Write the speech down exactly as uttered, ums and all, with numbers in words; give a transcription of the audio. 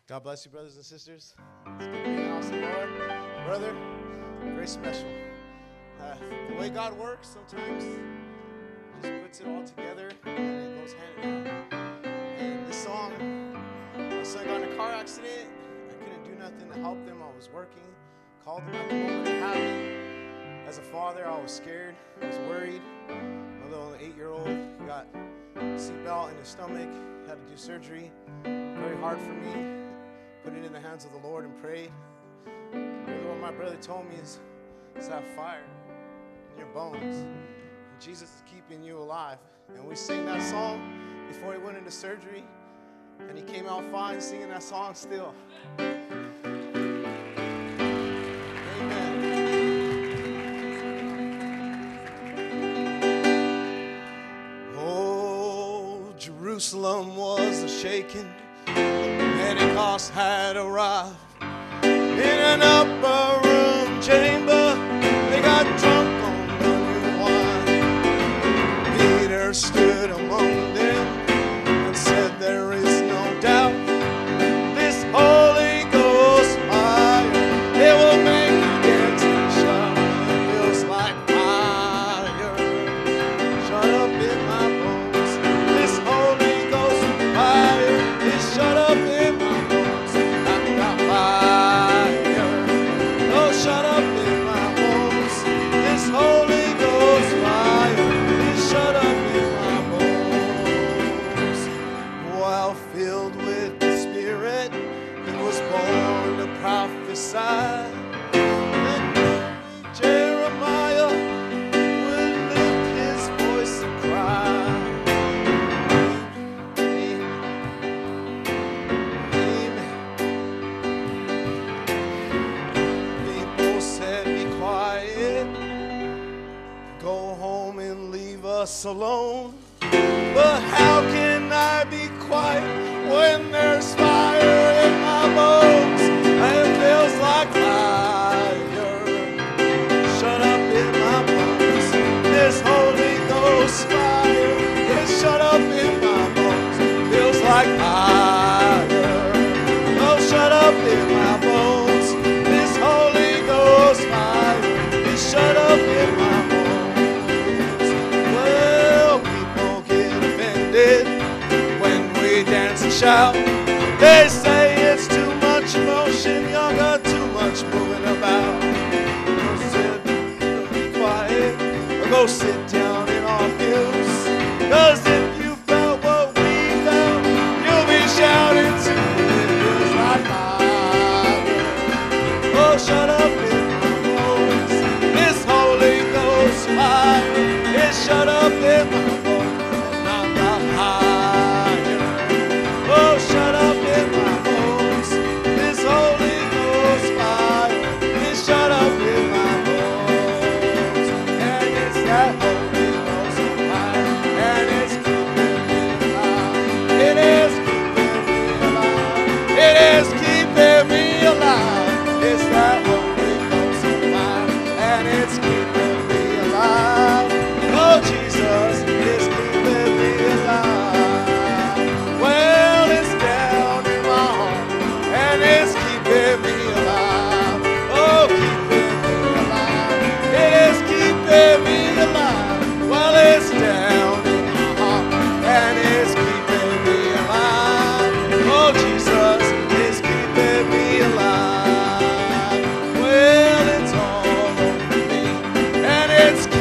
God bless you, brothers and sisters. It's good to be in the house of the Lord. Brother, very special. Uh, the way God works, sometimes He just puts it all together and it goes hand in hand. And this song, my son got in a car accident. I couldn't do nothing to help them. I was working, called them at the moment it happened. As a father, I was scared. I was worried. My little eight-year-old got a seatbelt in his stomach, had to do surgery. Very hard for me. Put it in the hands of the Lord and prayed. Really what my brother told me is, is have fire in your bones. And Jesus is keeping you alive. And we sang that song before he went into surgery. And he came out fine singing that song still. Amen. Oh, Jerusalem was a shaking. Pentecost had arrived. In an upper room chamber, they got drunk on the new wine. Peter stood among them and said, there is no doubt this Holy Ghost fire, it will make you dance and shout. It feels like fire, shut up in my bones. This Holy Ghost fire is shut up in my bones. I've got fire, oh shut up in my bones. This Holy Ghost fire is shut up in my bones. While filled with the Spirit, he was born to prophesy. Then Jeremiah would lift his voice and cry. Amen. People said, be quiet, go home and leave us alone. But how can I be quiet when there's fire in my bones? It feels like fire, shut up in my bones. This Holy Ghost fire is shut up in my bones. Feels like fire, oh shut up in my bones. This Holy Ghost fire is shut up in my bones. Well, people get offended when we dance and shout. They say it's too much emotion, y'all got too much moving about. Go sit, be quiet, or go sit down in our pews. Cause if you felt what we felt, you'll be shouting too. It feels like fire, oh shut up in my bones. This Holy Ghost fire is shut up in my bones. And I'm not higher, oh shut up in my bones. This Holy Ghost fire is shut up in my bones. And it's that Holy Ghost fire, and it's keeping me alive. It is keeping me alive. It is keeping me alive. It's that Holy Ghost fire, and it's keeping me alive. Oh, Jesus is keeping me alive. Well, it's down in my heart, and it's keeping me alive. Oh, keeping me alive. It is keeping me alive. Well, it's down in my heart, and it's keeping me alive. Oh, Jesus is keeping me alive. Well, it's all over me, and it's